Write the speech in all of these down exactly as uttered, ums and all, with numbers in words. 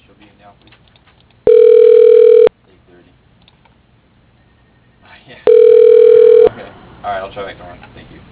she'll be in the office. eight thirty. Yeah. Okay. All right, I'll try back tomorrow. Thank you.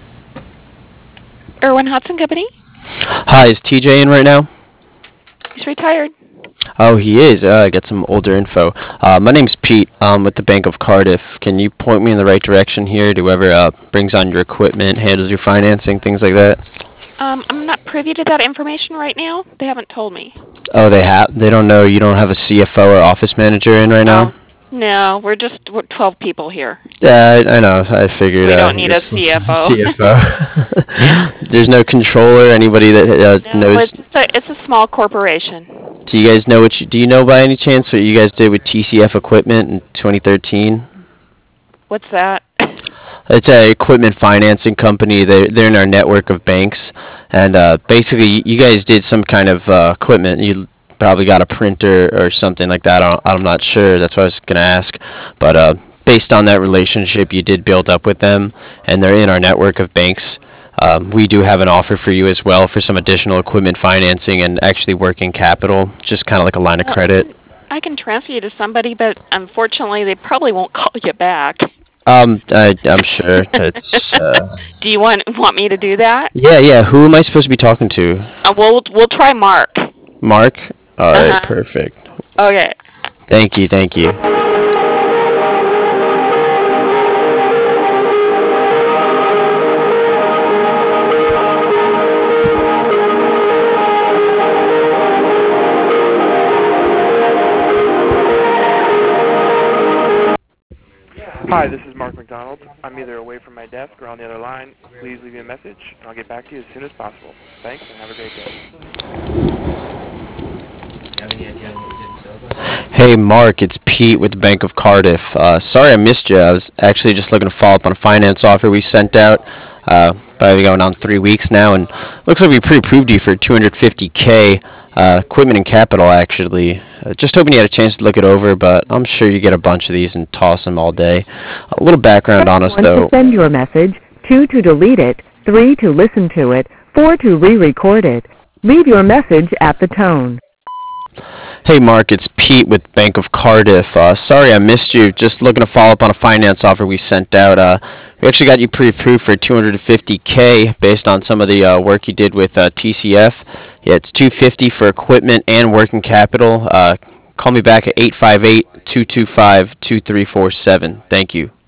Irwin Hudson Company. Hi, is T J in right now? He's retired. Oh, he is. Uh, I got some older info. Uh, my name's Pete. I'm with the Bank of Cardiff. Can you point me in the right direction here to whoever uh, brings on your equipment, handles your financing, things like that? Um, I'm not privy to that information right now. They haven't told me. Oh, they have. They don't know. You don't have a C F O or office manager in right now. Oh, no, we're just we're twelve people here. Yeah, I, I know. I figured. We uh, don't need you're a C F O. C F O. There's no controller. Anybody that uh, No, knows. it's a, it's a small corporation. Do you guys know what? You, do you know by any chance what you guys did with T C F equipment in twenty thirteen? What's that? It's a equipment financing company. They're, they're in our network of banks, and uh, basically, you guys did some kind of uh, equipment. You probably got a printer or something like that. I don't, I'm not sure. That's what I was gonna ask. But uh, based on that relationship you did build up with them, and they're in our network of banks, um, we do have an offer for you as well for some additional equipment financing and actually working capital, just kind of like a line of Well, credit. I can transfer you to somebody, but unfortunately, they probably won't call you back. Um, I, I'm sure it's. Uh, Do you want want me to do that? yeah, yeah. Who am I supposed to be talking to? Uh, we'll we'll try Mark. Mark? All right, Uh-huh. perfect. Okay. Thank you, thank you. Hi, this is Mark McDonald. I'm either away from my desk or on the other line. Please leave me a message, and I'll get back to you as soon as possible. Thanks, and have a great day. Hey, Mark, it's Pete with the Bank of Cardiff. Uh, sorry I missed you. I was actually just looking to follow up on a finance offer we sent out. Uh, probably going on three weeks now, and looks like we pre-approved you for two hundred fifty K uh, equipment and capital, actually. Uh, just hoping you had a chance to look it over, but I'm sure you get a bunch of these and toss them all day. A little background on us, One though. to send your message, two to delete it, three to listen to it, four to re-record it. Leave your message at the tone. Hey, Mark, it's Pete with Bank of Cardiff. Uh, sorry I missed you. Just looking to follow up on a finance offer we sent out. Uh, we actually got you pre-approved for two hundred fifty K based on some of the uh, work you did with uh, T C F. Yeah, it's two hundred fifty for equipment and working capital. Uh, call me back at eight five eight, two two five, two three four seven. Thank you.